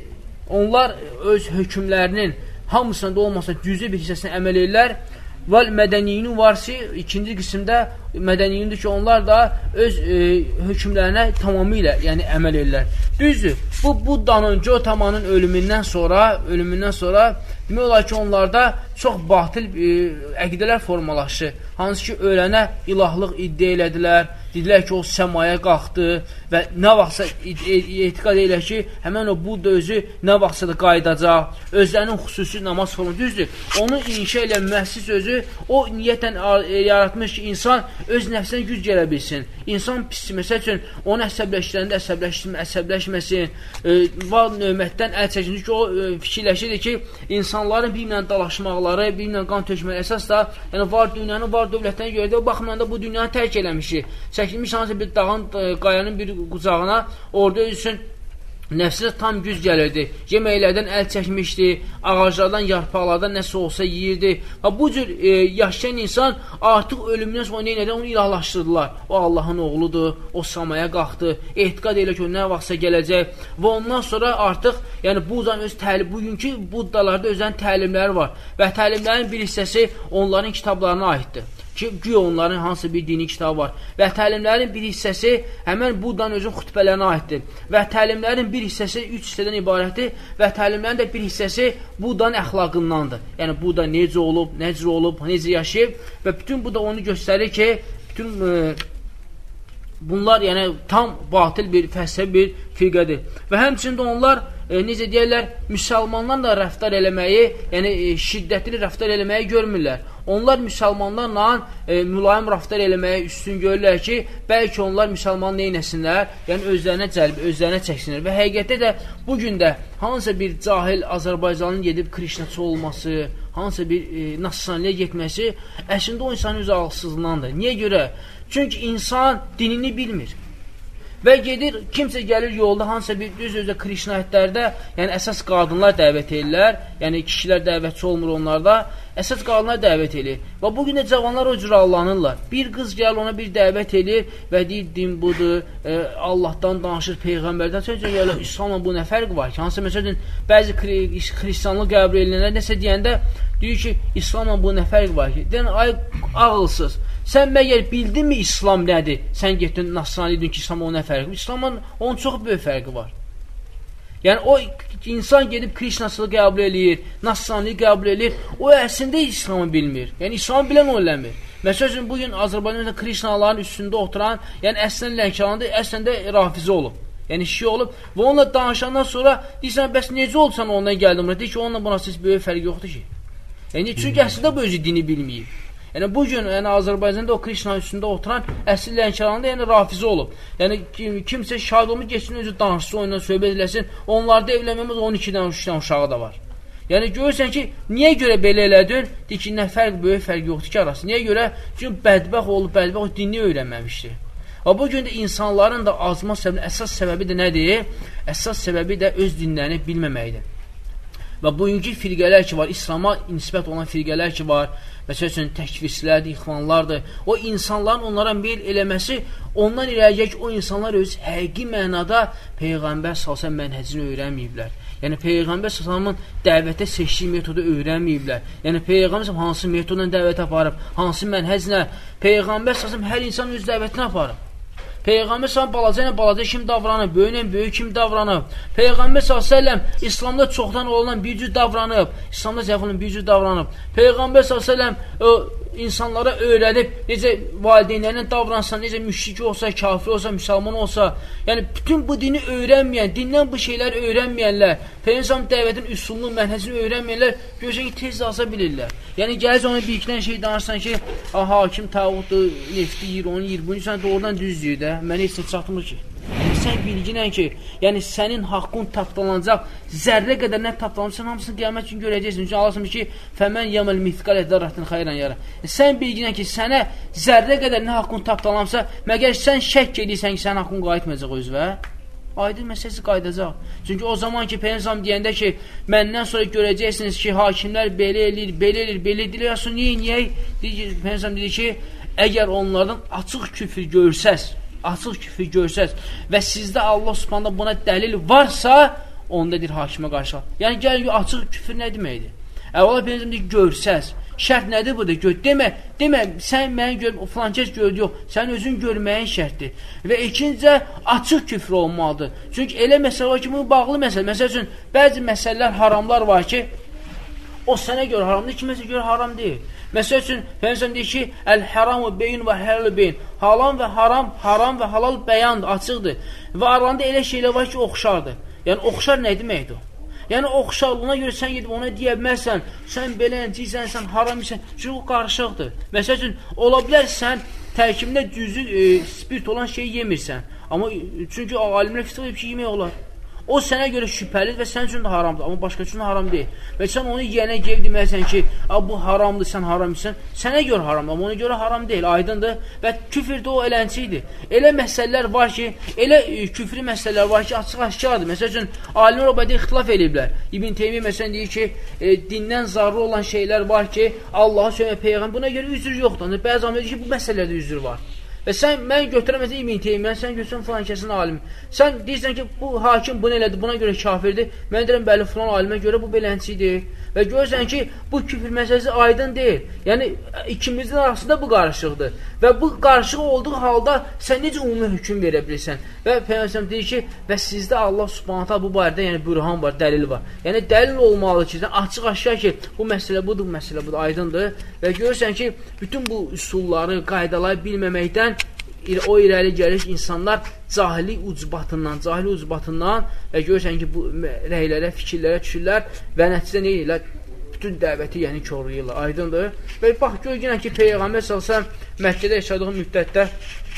Speaker 1: onlar öz hökmlərinin hamısında olmasa cüz'i bir hissəsini əməl edirlər və mədəniyunun varsa, ikinci qismdə mədəniyundur ki, onlar da öz e, hökmlərinə tamamilə yəni əməl edirlər. Düzdür, bu Buddanın, Jotamanın ölümündən sonra, ölümündən sonra demək olar ki, onlarda çox batil e, əqidələr formalaşır. Hansı ki, ölənə ilahlıq iddia elədilər, dedilər ki, o səmaya qalxdı və nə vaxtsa etiqad elə ki, həmən o Budda özü nə vaxtsa da qaydacaq, özlərinin xüsusi namaz formu, düzdür. Onu inşa eləyən mühəssis özü, o niyyətən yaratmış ki, insan öz nəfsinə güc gələ bilsin. İnsan pis, məsəl üçün, onu əsəbləşdirəndə əsəbləşməsin, e, var növmətdən əl çəkinir ki, o e, fikirləşidir ki, insanların bir-birlə dalaşmaqları, bir-birlə qan tökmələri əsas da, yəni var dünyanın, var dövlətdən görə də, o baxımdan da bu dünyanı tərk eləmişik. Çəkilmiş hansısa bir dağın, qayanın bir qucağına, orada öz üçün nəfsinə tam güc gəlirdi. Yeməklərdən əl çəkmişdi, ağaclardan, yarpaqlardan nəsə olsa yiyirdi. Və bu cür e, yaşayan insan artıq ölümündən sonra neynədən onu ilahlaşdırdılar. O Allahın oğludur, o samaya qalxdı, etiqad elə ki, o nə vaxtsa gələcək və ondan sonra artıq, yəni Buddanın öz təlim, bugünkü Buddalarda özlərinin təlimləri var və təlimlərin bir hissəsi onların kitablarına aiddir. Ki, güya onların hansı bir dini kitabı var. Və təlimlərin bir hissəsi həmən Buddanın özün xütbələrinə aiddir. Və təlimlərin bir hissəsi üç hissədən ibarətdir və təlimlərin də bir hissəsi Buddanın əxlaqındandır. Yəni, Budda necə olub, necə olub, necə yaşayıb və bütün bu da onu göstərir ki, bütün e, bunlar yəni tam batil bir, fəlsəfi bir firqədir. Və həmçində onlar e, necə deyərlər, müsəlmanlarla rəftar eləməyi, yəni e, şiddətli rəftar eləməyi görmürlər. Onlar müsəlmanlarla e, mülayim rəftar eləməyə üstün görürlər ki, bəlkə onlar müsəlman neynəsinlər, yəni özlərinə cəlb, özlərinə çəksinlər. Və həqiqətdə də bugün də hansısa bir cahil Azərbaycanın gedib Krişnaçı olması, hansısa bir e, Nasranliyə getməsi, əslində o insanın öz ağılsızlığındandır. Niyə görə? Çünki insan dinini bilmir. Və gedir, kimsə gəlir yolda hansısa bir düz özdə Krişnaitlərdə, yəni əsas qadınlar dəvət edirlər, yəni kişilər dəvətçi olmur onlarda, əsas qadınlar dəvət edir. Və bugün də cavanlar o cür allanırlar. Bir qız gəl ona bir dəvət edir və deyir, din budur, e, Allahdan danışır, Peyğəmbərdən. Sözcə, yəni, İslamla bu nə fərq var ki? Hansı, məsələn, bəzi xristianlıq qəbul edilənlər nəsə deyəndə, deyir ki, İslamla bu nə fərq var ki? Deyən, ay, ağılsız. Sən məgər bildin mi İslam nədir? Sən getdin, Nasrani dedin ki, İslam o nə fərqi? İslamla onun çox böyük fərqi var. Yəni, o insan gedib Krişnaçılığı qəbul edir, Nasranlığı qəbul edir, o əslində İslamı bilmir. Yəni, İslamı bilən o eləmir. Məsəl üçün, bugün Azərbaycanda Krişnaların üstündə oturan, yəni əslən Lənkəranında, əslən də Rafizə olub. Yəni, şiə olub və onunla danışandan sonra deyirsən, bəs necə olub sən ondan gəldim? Deyir ki, onunla buna siz böyük fərqi yoxdur ki. Yəni, çünki əslində bu özü dini bilməyib. Yəni, bugün yəni, Azərbaycanda o Krişnanın üstündə oturan əsl Lənkəranında yəni, Rafizə olub. Yəni, kim, kimsə şahid olmuş, geçsin özü danışsın, onunla söhbət eləsin, onlarda evlənməməz on ikidən üç dənə uşağı da var. Yəni, görürsən ki, niyə görə belə elədin? Deyir ki, nə fərq, böyük fərq yoxdur ki, arası. Niyə görə? Çünki bədbəx olub, bədbəx dinini öyrənməmişdir. Və bugün də insanların da azma səbəbi, əsas səbəbi də nədir? Əsas səbəbi də öz dinlərini bilməməkdir. Və bugünkü firqələr ki var, İslama nisbət olan firqələr ki var, məsəl üçün təkfirçilərdir, ixvanlardır, o insanların onlara meyl eləməsi, ondan irəliyək o insanlar öz həqiqi mənada Peyğəmbər salsan mənhəcini öyrənməyiblər. Yəni Peyğəmbər sallallahu dəvətə seçdiyi metodu öyrənməyiblər. Yəni Peyğəmbər hansı metodla dəvət aparıb, hansı mənhəclə Peyğəmbər sallallahu hər insan öz dəvətini aparıb. Peyğəmbər sallallahu balaca ilə balaca kim davranıb, böyük ilə böyük kim davranıb. Peyğəmbər sallallahu İslamda çoxdan olan bir cür davranıb, İslamda zəif olan bir cür davranıb. Peyğəmbər sallallahu insanlara öyrədib, necə valideynlərlə davransan, necə müşrik olsa, kafir olsa, müsəlman olsa, yəni bütün bu dini öyrənməyən, dindən bu şeyləri öyrənməyənlər, Peyğəmbər dəvətin üsulunu, mənhəcini öyrənməyənlər, görürsən ki, tez aza bilirlər. Yəni, gəliz onu bir ikilən şey danırsan ki, hakim tağutdur, nefti yiyir, onu yiyir, bunu sən doğrudan düz deyir də, mənə heç çatmır ki. Sən bilginən ki, yəni sənin haqqın tapdalanacaq, zərrə qədər nə tapdalanırsan, hamısını qiyamət üçün görəcəksin. Çünki alasın ki, fəmən yaməl mithqal zərrətin xeyran yara. Sən bilginən ki, sənə zərrə qədər nə haqqın tapdalanırsa, məgər sən şək edirsən ki, sənin haqqın qayıtmayacaq özvə? Aydın məsələsi qayıdacaq. Çünki o zaman ki, Peyğəmbər deyəndə ki, məndən sonra görəcəksiniz ki, hakimlər belə eləyir, belə eləyir, belə eləyir, aslında niyə, niyə? Peyğəmbər dedi ki, əgər onlardan açıq küfür görsəz, açıq küfür görsəz və sizdə Allah subhanələ buna dəlil varsa, onda deyir hakimə qarşı. Yəni, gəl, açıq küfür nə deməkdir? Əvvəla Peyğəmbər deyir, görsəz. Şərt nədir bu da? Demə, demə, sən məni gör, filan kəs gördü, yox, sən özün görməyin şərtdir. Və ikincə, açıq küfür olmalıdır. Çünki elə məsələ var ki, bu bağlı məsələ. Məsəl üçün, bəzi məsələlər, haramlar var ki, o sənə görə haramdır, kiməsə görə haram deyil. Məsəl üçün, Peyğəmbər deyir ki, əl-haramu beyin və həlal beyin. Halal və haram, haram və halal bəyandır, açıqdır. Və aranda elə şeylər var ki, oxşardır. Yəni, oxşar nə deməkdir o? Yəni, oxşarlığına görə sən gedib ona deyə bilməzsən, sən beləcəksən, sən haram isən, çünki o qarışıqdır. Məsəl üçün, ola bilər sən tərkibində cüzü e, spirt olan şeyi yemirsən. Amma çünki alimlər fıstıq edib ki, yemək olar. O sənə görə şübhəlidir və sən üçün də haramdır, amma başqa üçün də haram deyil. Və sən onu yiyənə gəlib deməlisən ki, bu haramdır, sən haram isən, sənə görə haramdır, amma ona görə haram deyil, aydındır. Və küfürdə o eləncidir. Elə məsələlər var ki, elə e, küfrü məsələlər var ki, açıq-aşkardır. Məsəl üçün, alimlər o bədə ixtilaf eləyiblər. İbn Teymiyyə məsələn deyir ki, e, dindən zarrı olan şeylər var ki, Allah'a söyləmə Peyğəmbər, buna görə üzr yoxdur. Bəzi zaman deyir ki, bu məsələlərdə üzr var. Və sən, mən götürəməsən İbn Teymiyyə, sən götürsən filan kəsin alimi. Sən deyirsən ki, bu hakim bunu elədi, buna görə kafirdir. Mən deyirəm, bəli, filan alimə görə bu beləncidir. Və görürsən ki, bu küfür məsələsi aydın deyil. Yəni, ikimizin arasında bu qarışıqdır. Və bu qarışıq olduğu halda sən necə ümumi hökm verə bilirsən? Və Peyğəmbər deyir ki, və sizdə Allah subhanahu taala bu barədə yəni bürhan var, dəlil var. Yəni, dəlil olmalıdır ki, açıq-aşkar ki, bu məsələ budur, bu məsələ budur, aydındır. Və görürsən ki, bütün bu üsulları, qaydaları bilməməkdən o irəli gəlir insanlar cahili ucbatından, cahili ucbatından və görürsən ki, bu rəylərə, fikirlərə düşürlər və nəticədə nə edirlər? Bütün dəvəti yəni korlayırlar, aydındır. Və bax, görürsən ki, Peyğəmbər sallallahu Məkkədə yaşadığı müddətdə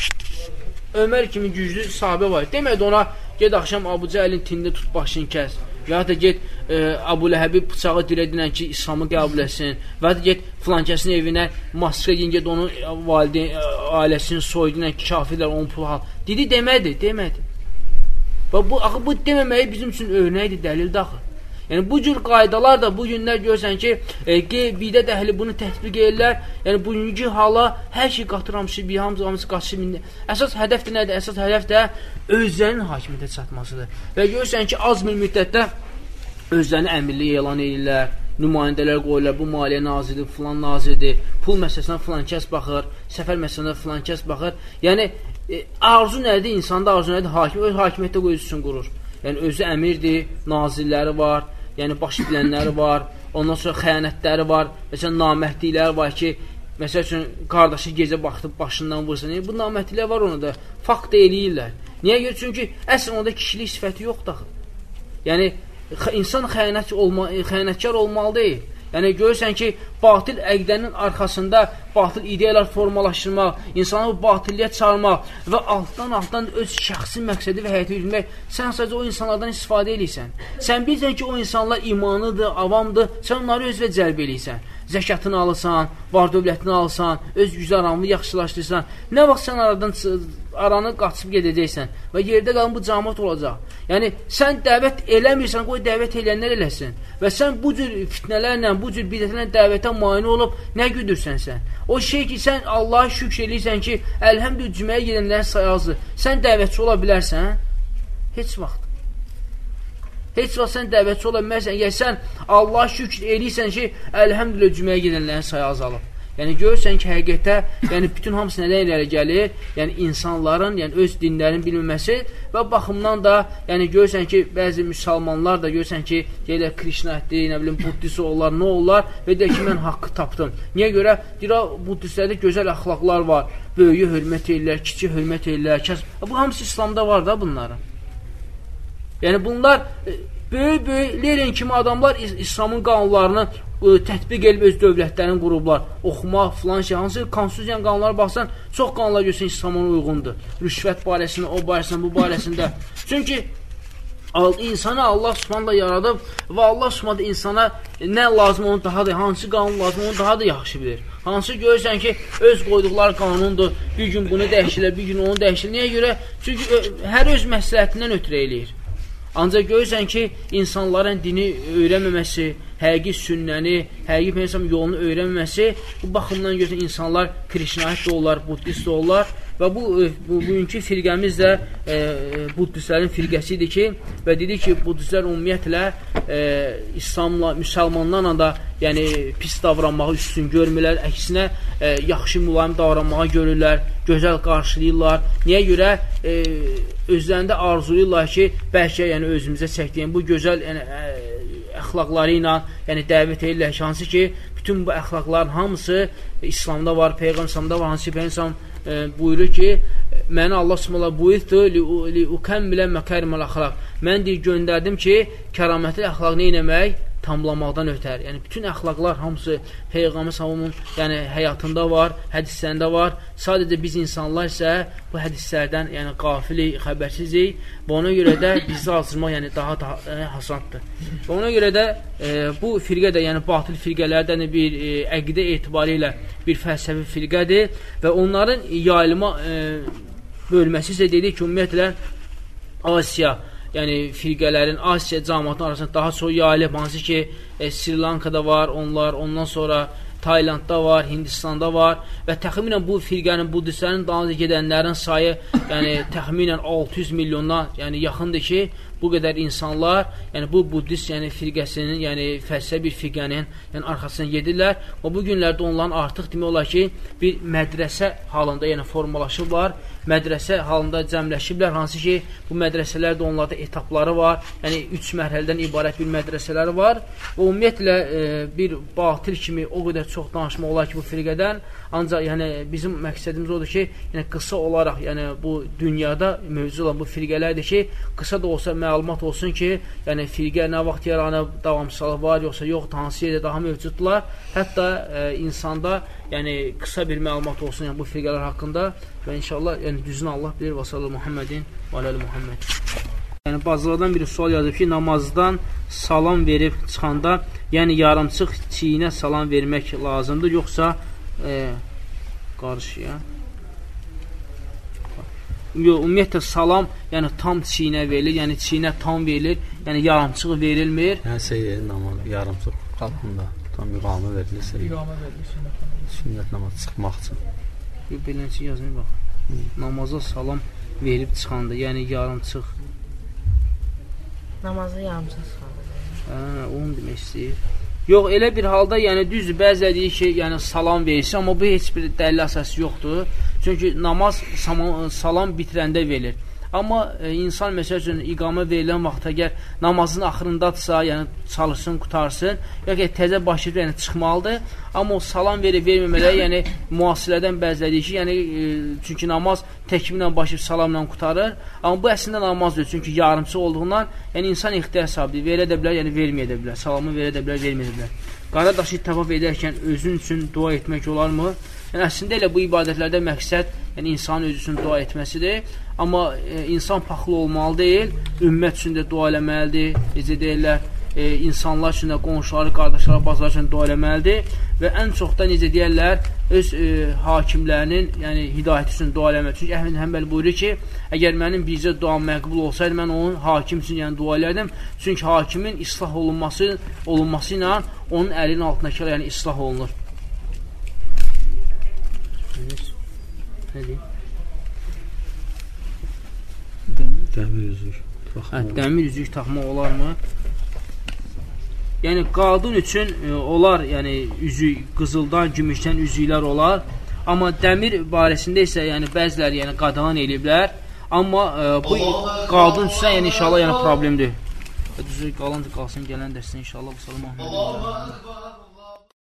Speaker 1: Ömər kimi güclü sahabə var. Demədi ona, ged axşam Abu Cəhlin tində tut başını kəs. Və ya da get e, Abu Ləhəbi bıçağı dirədilən ki, İslamı qəbul etsin. Və ya da get filankəsin evinə maska giyin, get onun valideyn, ailəsinin soyduğundan ki, kafirlər onun pulu al. Dedi, demədi, demədi. Və bu, axı, bu deməməyi bizim üçün örnəkdir, dəlildir axı. Yəni, bu cür qaydalar da bu günlər görsən ki, e, bidət əhli bunu tətbiq edirlər. Yəni, bugünkü hala hər şey qatırmışı, bir hamısı, hamısı qaçışıb indi. Əsas hədəf də nədir? Əsas hədəf də özlərinin hakimiyyətə çatmasıdır. Və görsən ki, az bir müddətdə özlərini əmirliyi elan edirlər, nümayəndələr qoyurlar, bu maliyyə nazirdir, filan nazirdir, pul məsələsindən filan kəs baxır, səfər məsələsindən filan kəs baxır. Yəni, e, arzu nədir? İnsanda arzu nədir? Hakim, öz hakimiyyətdə qoyucu üçün qurur. Yəni, özü əmirdir, nazirləri var, yəni baş bilənləri var, ondan sonra xəyanətləri var, məsələn, naməhdlikləri var ki, məsəl üçün, qardaşı gecə baxdıb başından vursun, yəni, bu naməhdliklər var onu da, fakt eləyirlər. Niyə görə? Çünki əslən onda kişilik sifəti yoxdur. Yəni, insan xəyanət olma, xəyanətkar olmalı deyil. Yəni, görürsən ki, batil əqdənin arxasında batil ideyalar formalaşdırmaq, insanı bu batilliyə çağırmaq və altdan-altdan öz şəxsi məqsədi və həyata yürümək, sən sadəcə o insanlardan istifadə edirsən. Sən bilirsən ki, o insanlar imanlıdır, avamdır, sən onları özvə cəlb edirsən. Zəkatını alırsan, var dövlətini alırsan, öz güzəranını yaxşılaşdırırsan. Nə vaxt sən aradan aranı qaçıb gedəcəksən və yerdə qalın bu cəmaət olacaq. Yəni, sən dəvət eləmirsən, qoy dəvət eləyənlər eləsin. Və sən bu cür fitnələrlə, bu cür bidətlərlə dəvətə mane olub, nə güdürsən sən? O şey ki, sən Allaha şükür eləyirsən ki, əlhəmdülillah cüməyə gedənlərin sayazdır. Sən dəvətçi ola bilərsən? Heç vaxt. Heç vaxt sən dəvətçi ola bilmərsən. Əgər sən Allah şükür eləyirsən ki, əlhəmdülillah cüməyə gedənlərin sayı azalıb. Yəni görürsən ki, həqiqətə, yəni bütün hamısı nədən irəli gəlir? Yəni insanların, yəni öz dinlərini bilməməsi və baxımdan da, yəni görürsən ki, bəzi müsəlmanlar da görürsən ki, deyirlər Krişnətdir, nə bilim, Buddhist olurlar, nə olurlar və deyir ki, mən haqqı tapdım. Niyə görə? Deyir, Buddhistlərdə gözəl əxlaqlar var, böyüyü hörmət edirlər, kiçi hörmət edirlər, kəs... Bu hamısı İslamda var da bunların. Yəni bunlar böyük-böyük Lenin kimi adamlar İslamın qanunlarını tətbiq edib öz dövlətlərini qurublar. Oxumaq filan şey. Hansı konstitusiyanın qanunlara baxsan, çox qanunlar görsən İslam'a uyğundur. Rüşvət barəsində, o barəsində, bu barəsində. Çünki insanı Allah Subhanahu yaradıb və Allah Subhanahu insana nə lazım onu daha da, hansı qanun lazım onu daha da yaxşı bilir. Hansı görürsən ki, öz qoyduqları qanundur. Bir gün bunu dəyişirlər, bir gün onu dəyişirlər. Niyə görə? Çünki hər öz məsləhətindən ötürü eləyir. Ancaq görürsən ki, insanların dini öyrənməməsi, həqiqi sünnəni, həqiqi Peyğəmbər yolunu öyrənməməsi, bu baxımdan görürsən insanlar Krişnaist də olurlar, Buddhist də olurlar və bu, bu bugünkü firqəmiz də e, Buddhistlərin firqəsidir ki, və dedi ki, Buddhistlər ümumiyyətlə e, İslamla, müsəlmanlarla da yəni pis davranmağı üstün görmürlər, əksinə e, yaxşı mülayim davranmağı görürlər, gözəl qarşılayırlar. Niyə görə? E, özlərində arzuluyurlar ki, bəlkə yəni özümüzə çəkdiyən bu gözəl yəni, ə, əxlaqları ilə yəni dəvət edirlər ki, hansı ki, bütün bu əxlaqların hamısı İslamda var, Peyğəmbərimdə var, hansı ki, Peyğəmbər buyurur ki, məni Allah Subhanahu buyurdu li ukəmmilə məkəriməl əxlaq. Mən deyir, göndərdim ki, kəramətli əxlaq nə etmək? Tamlamaqdan ötər. Yəni, bütün əxlaqlar hamısı Peyğəmbər sallallahu yəni, həyatında var, hədislərində var. Sadəcə biz insanlar isə bu hədislərdən yəni, qafili, xəbərsizik və ona görə də bizi azırmaq yəni, daha da e, hasandır. Və ona görə də e, bu firqə də, yəni batil firqələrdən bir e, əqidə etibarilə bir fəlsəfi firqədir və onların yayılma e, bölməsi isə dedik ki, ümumiyyətlə Asiya, yəni firqələrin Asiya cəmiyyətinin arasında daha çox yayılıb, hansı ki e, Sri Lankada var onlar, ondan sonra Taylandda var, Hindistanda var və təxminən bu firqənin, Buddistlərin daha gedənlərin sayı yəni təxminən altı yüz milyondan yəni yaxındır ki, bu qədər insanlar, yəni bu Buddist yəni firqəsinin, yəni fəlsəfi bir firqənin yəni arxasına gedirlər və bu günlərdə onların artıq demək olar ki, bir mədrəsə halında yəni formalaşıblar, mədrəsə halında cəmləşiblər, hansı ki, bu mədrəsələrdə onlarda etapları var, yəni üç mərhələdən ibarət bir mədrəsələri var və ümumiyyətlə e, bir batil kimi o qədər çox danışmaq olar ki, bu firqədən, ancaq yəni bizim məqsədimiz odur ki, yəni qısa olaraq, yəni bu dünyada mövcud olan bu firqələrdir ki, qısa da olsa məlumat olsun ki, yəni firqə nə vaxt yaranıb, davamçılığı var, yoxsa yox, hansı yerdə daha mövcudlar. Hətta e, insanda yəni qısa bir məlumat olsun yəni, bu firqələr haqqında və inşallah yəni, düzünü Allah bilir və sallallahu Muhammedin və aləli Muhammed. Yəni bazılardan biri sual yazıb ki, namazdan salam verib çıxanda, yəni yarımçıq çiynə salam vermək lazımdır, yoxsa e, qarşıya? Yox, ümumiyyətlə salam yəni tam çiynə verilir, yəni çiynə tam verilir, yəni yarımçıq verilmir.
Speaker 2: Yəni seyir namaz yarımçıq qalxında tam iqamə verilirsə.
Speaker 3: İqamə verilir sünnət namaz.
Speaker 2: Sünnət namaz çıxmaq üçün.
Speaker 1: Yox, beləcə yazmayın bax. Hı. Namaza salam verib çıxanda, yəni yarımçıq.
Speaker 4: Namazı yarımçıq çıxanda.
Speaker 1: Hə, onu demək istəyir. Yox, elə bir halda, yəni düzdür, bəziləri deyir ki, yəni salam verirsə, amma bu heç bir dəlil əsası yoxdur. Çünki namaz salam bitirəndə verilir. Amma e, insan məsəl üçün iqamə verilən vaxt əgər namazın axırındadırsa, yəni çalışsın, qutarsın, yox ki, təzə başlayıb yəni, çıxmalıdır. Amma o salam verib verməmələri, yəni müasirədən bəziləri ki, yəni e, çünki namaz təkbirlə başlayıb salamla qutarır. Amma bu əslində namazdır, çünki yarımçı olduğundan, yəni insan ixtiyar sahibidir, verə də bilər, yəni verməyə də bilər, salamı verə də bilər, verməyə də bilər. Qara daşı təvaf edərkən özün üçün dua etmək olarmı? Yəni əslində elə bu ibadətlərdə məqsəd yəni insanın özü üçün dua etməsidir. Amma e, insan paxlı olmalı deyil, ümmət üçün də dua eləməlidir. Necə deyirlər, e, insanlar üçün də qonşuları, qardaşları, bazılar üçün dua eləməlidir. Və ən çox da necə deyirlər, öz e, hakimlərinin yəni hidayəti üçün dua eləməlidir. Çünki Əhməd Həmbəl buyurur ki, əgər mənim bizə duam məqbul olsaydı, mən onun hakim üçün yəni dua elədim. Çünki hakimin islah olunması, olunması ilə onun əlinin altındakı yəni islah olunur. Nə deyim?
Speaker 2: Dəmir üzür.
Speaker 1: Hə, dəmir üzük taxmaq olarmı? Yəni qadın üçün e, olar, yəni üzük qızıldan, gümüşdən üzüklər olar. Amma dəmir barəsində isə yəni bəziləri yəni qadağan eləyiblər. Amma e, bu qadın üçün yəni inşallah yəni problemdir. Düzü qalın qalsın gələn dərsdə inşallah bu salam Əhməd.